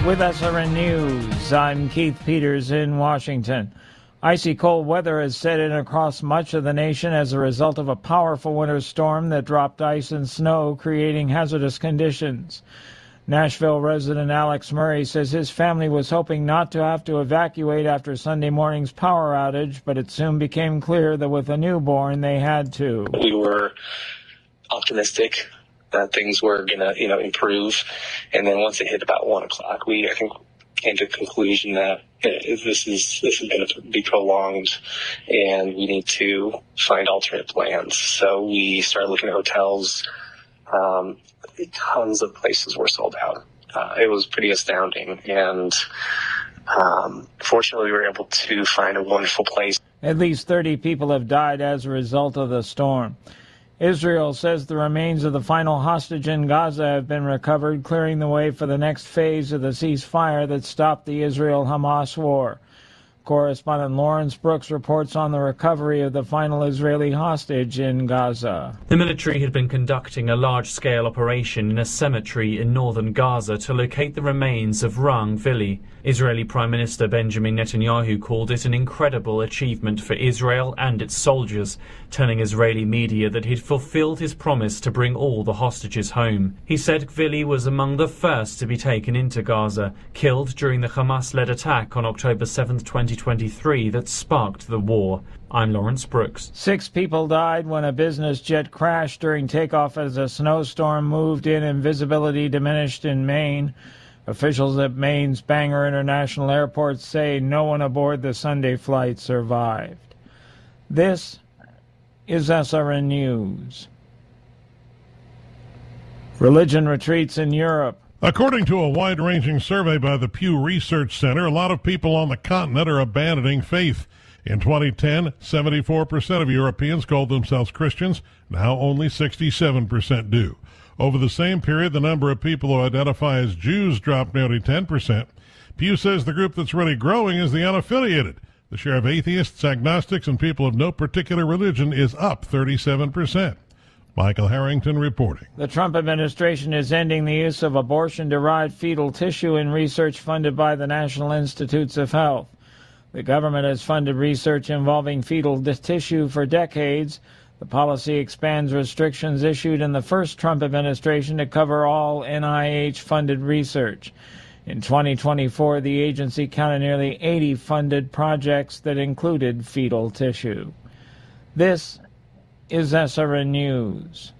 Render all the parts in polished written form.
With SRN News, I'm Keith Peters in Washington. Icy cold weather has set in across much of the nation as a result of a powerful winter storm that dropped ice and snow, creating hazardous conditions. Nashville resident Alex Murray says his family was hoping not to have to evacuate after Sunday morning's power outage, but it soon became clear that with a newborn they had to. We were optimistic that things were going to, improve. And then once it hit about 1 o'clock, I think, came to the conclusion that this is going to be prolonged and we need to find alternate plans. So we started looking at hotels. Tons of places were sold out. It was pretty astounding. And fortunately, we were able to find a wonderful place. At least 30 people have died as a result of the storm. Israel says the remains of the final hostage in Gaza have been recovered, clearing the way for the next phase of the ceasefire that stopped the Israel-Hamas war. Correspondent Lawrence Brooks reports on the recovery of the final Israeli hostage in Gaza. The military had been conducting a large-scale operation in a cemetery in northern Gaza to locate the remains of Rang Vili. Israeli Prime Minister Benjamin Netanyahu called it an incredible achievement for Israel and its soldiers, telling Israeli media that he'd fulfilled his promise to bring all the hostages home. He said Vili was among the first to be taken into Gaza, killed during the Hamas-led attack on October 7, 2023 that sparked the war. I'm Lawrence Brooks. 6 people died when a business jet crashed during takeoff as a snowstorm moved in and visibility diminished in Maine. Officials at Maine's Bangor International Airport say no one aboard the Sunday flight survived. This is SRN News. Religion retreats in Europe. According to a wide-ranging survey by the Pew Research Center, a lot of people on the continent are abandoning faith. In 2010, 74% of Europeans called themselves Christians. Now only 67% do. Over the same period, the number of people who identify as Jews dropped nearly 10%. Pew says the group that's really growing is the unaffiliated. The share of atheists, agnostics, and people of no particular religion is up 37%. Michael Harrington reporting. The Trump administration is ending the use of abortion-derived fetal tissue in research funded by the National Institutes of Health. The government has funded research involving fetal tissue for decades. The policy expands restrictions issued in the first Trump administration to cover all NIH-funded research. In 2024, the agency counted nearly 80 funded projects that included fetal tissue. This is SRN News.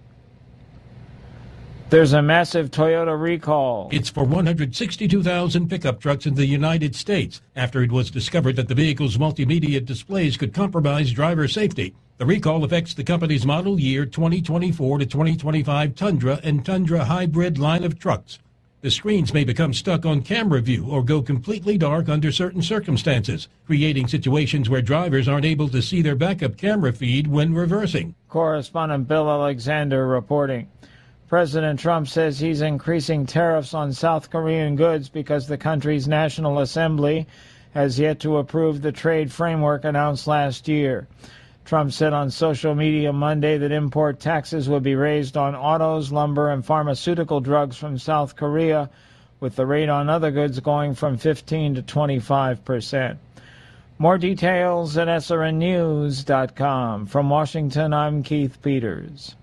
There's a massive Toyota recall. It's for 162,000 pickup trucks in the United States after it was discovered that the vehicle's multimedia displays could compromise driver safety. The recall affects the company's model year 2024 to 2025 Tundra and Tundra Hybrid line of trucks. The screens may become stuck on camera view or go completely dark under certain circumstances, creating situations where drivers aren't able to see their backup camera feed when reversing. Correspondent Bill Alexander reporting. President Trump says he's increasing tariffs on South Korean goods because the country's National Assembly has yet to approve the trade framework announced last year. Trump said on social media Monday that import taxes would be raised on autos, lumber, and pharmaceutical drugs from South Korea, with the rate on other goods going from 15% to 25%. More details at srnnews.com. From Washington, I'm Keith Peters.